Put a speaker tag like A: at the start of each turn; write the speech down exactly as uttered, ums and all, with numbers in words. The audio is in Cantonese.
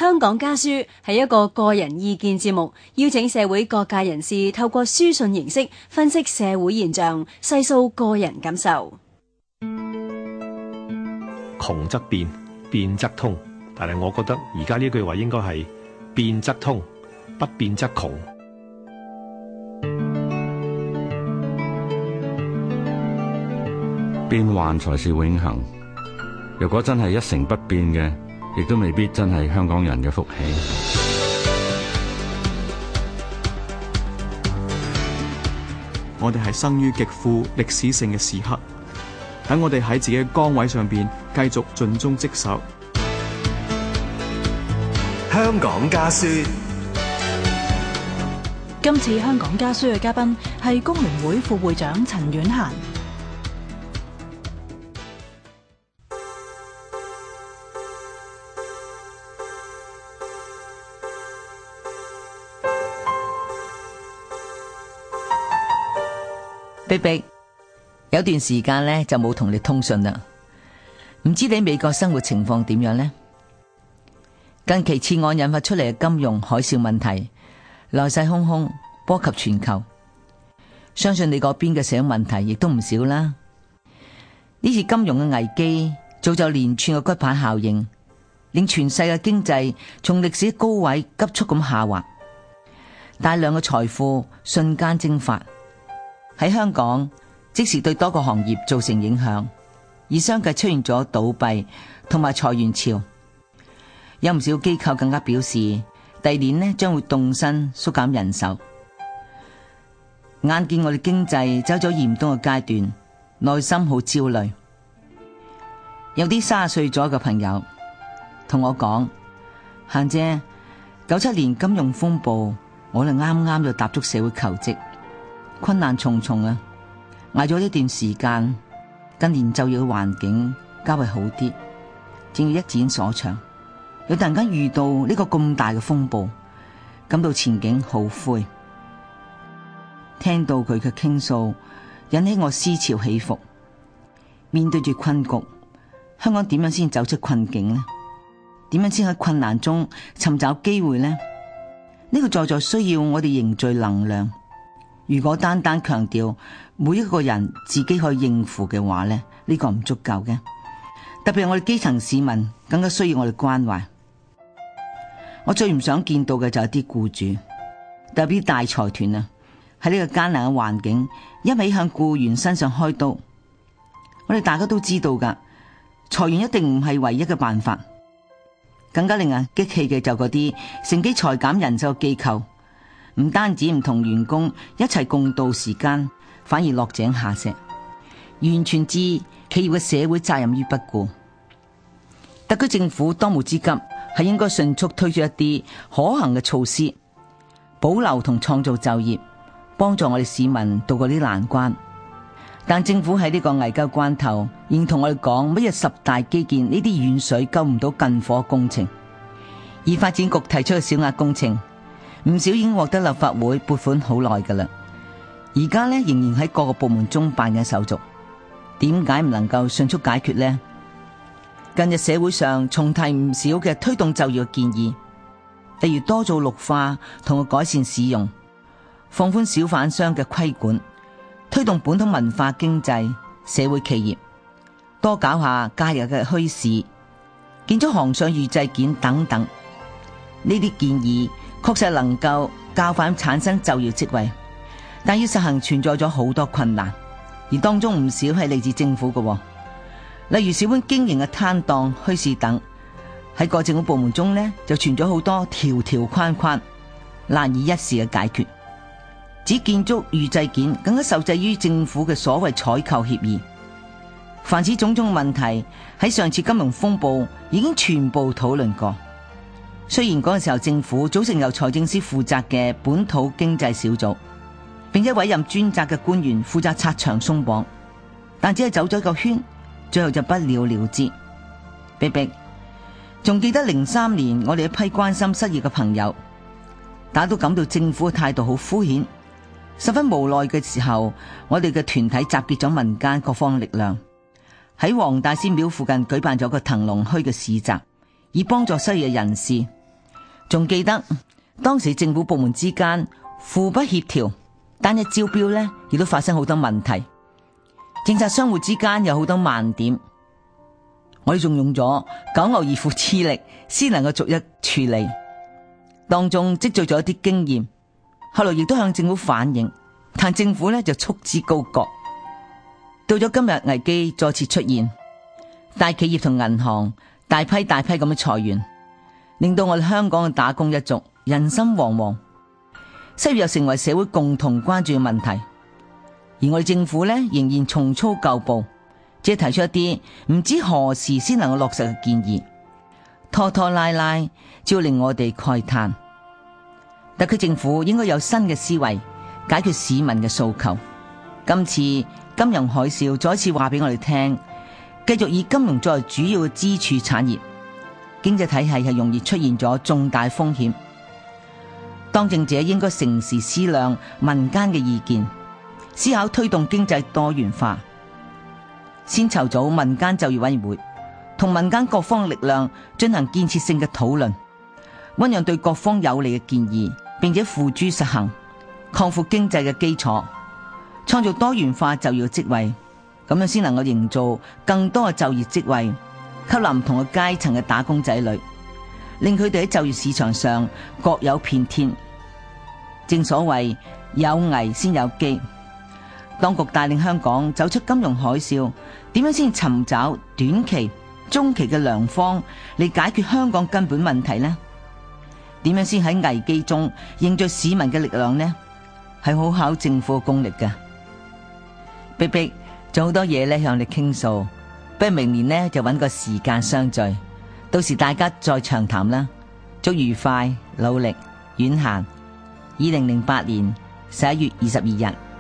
A: 香港家書係一個個人意見節目，邀請社會各界人士透過書信形式分析社會現象，細數個人感受。
B: 窮則變，變則通，但係我覺得而家呢句話應該係變則通，不變則窮。
C: 變幻才是永恆。如果真係一成不變嘅，亦都未必真係香港人嘅福氣。
D: 我哋係生於極富歷史性嘅時刻，等我哋喺自己嘅崗位上邊繼續盡忠職守。
E: 香港家書。
F: 今次香港家書嘅嘉賓係工聯會副會長陳婉嫻。
G: 碧碧，有段時間咧就冇同你通訊啦，唔知你美國生活情況點樣呢？近期次按引發出嚟嘅金融海嘯問題來勢洶洶，波及全球，相信你嗰邊嘅社會問題亦都唔少啦。呢次金融嘅危機造就連串嘅骨牌效應，令全世界經濟從歷史高位急速咁下滑，大量嘅財富瞬間蒸發。喺香港，即時對多個行業造成影響，而相繼出現咗倒閉同埋裁員潮。有唔少機構更加表示，第二年呢將會動身縮減人手。眼見我哋經濟走咗嚴冬嘅階段，內心好焦慮。有啲三十歲左右嘅朋友同我講：嫻姐，九七年金融風暴，我哋啱啱就踏足社會求職。困難重重啊！挨咗一段時間，近年就業嘅環境較為好啲，正要一展所長，又突然間遇到呢個咁大嘅風暴，感到前景好灰。聽到佢嘅傾訴，引起我思潮起伏。面對住困局，香港點樣先走出困境呢？點樣先喺困難中尋找機會呢？呢個在在需要我哋凝聚能量。如果單單強調每一個人自己可以應付嘅話呢，呢個唔足夠嘅。特別係我哋基層市民更加需要我哋關懷。我最唔想見到嘅就係啲僱主，特別大財團啊，喺呢個艱難嘅環境，一味向僱員身上開刀。我哋大家都知道噶，裁員一定唔係唯一嘅辦法。更加令人激氣嘅就嗰啲乘機裁減人手嘅機構。唔單止唔同員工一齊共度時間，反而落井下石，完全置企業嘅社會責任於不顧。特區政府當務之急係應該迅速推出一啲可行嘅措施，保留同創造就業，幫助我哋市民渡過啲難關。但政府喺呢個危急關頭，仍同我哋講乜嘢十大基建呢啲遠水救唔到近火工程，而發展局提出嘅小額工程，唔少已經獲得立法會撥款好耐噶啦，而家呢仍然喺各個部門中辦緊手續，點解唔能夠迅速解決呢？近日社會上重提唔少嘅推動就業嘅建議，例如多做綠化同改善市容，放寬小販商嘅規管，推動本土文化經濟、社會企業，多搞下假日嘅墟市、建築行上預製件等等，呢啲建議確實能夠較快產生就業職位，但要實行存在咗好多困難，而當中唔少係嚟自政府嘅，例如小本經營嘅攤檔、墟市等，喺各政府部門中呢，就存咗好多條條框框，難以一時嘅解決。指建築預製件更加受制於政府嘅所謂採購協議，凡此種種問題喺上次金融風暴已經全部討論過。雖然嗰個時候政府組成由財政司負責嘅本土經濟小組，並且委任專責嘅官員負責拆牆鬆綁，但只係走咗一個圈，最後就不了了之。碧碧，仲記得零三年我哋一批關心失業嘅朋友，大家都感到政府嘅態度好敷衍，十分無奈嘅時候，我哋嘅團體集結咗民間各方力量，喺黃大仙廟附近舉辦咗個騰龍墟嘅市集，以幫助失業人士。 仲記得當時政府部門之間互不協調，單一招標呢亦都發生好多問題，政策相互之間有好多盲點，我哋仲用咗九牛二虎之力先能夠逐一處理，當中積聚咗一啲經驗，後來亦都向政府反映，但政府呢就束之高閣。到咗今日危機再次出現，大企業同銀行大批大批咁樣裁員，令到我哋香港嘅打工一族人心惶惶，失業又成為社會共同關注嘅問題。而我哋政府呢，仍然重操舊步，只係提出一啲唔知何時先能夠落實嘅建議，拖拖拉拉，只會令我哋慨嘆。特區政府應該有新嘅思維，解決市民嘅訴求。今次金融海嘯再一次話俾我哋聽，繼續以金融作為主要嘅支柱產業，經濟體系係容易出現咗重大風險。當政者應該誠實思量民間嘅意見，思考推動經濟多元化，先籌組民間就業委員會，同民間各方力量進行建設性嘅討論，醞釀對各方有利嘅建議，並且付諸實行，擴闊經濟嘅基礎，創造多元化就業職位，咁樣先能夠營造更多嘅就業職位，吸納唔同嘅階層嘅打工仔女，令佢哋喺就業市場上各有遍天。正所謂有危先有機，當局帶領香港走出金融海嘯，點樣先尋找短期、中期嘅良方嚟解決香港根本問題呢？點樣先喺危機中凝聚市民嘅力量呢？係好考政府嘅功力㗎。逼逼仲好多嘢咧向你傾訴，不如明年呢就揾個時間相聚，到時大家再長談啦。祝愉快、努力、遠行。二零零八年十一月二十二日。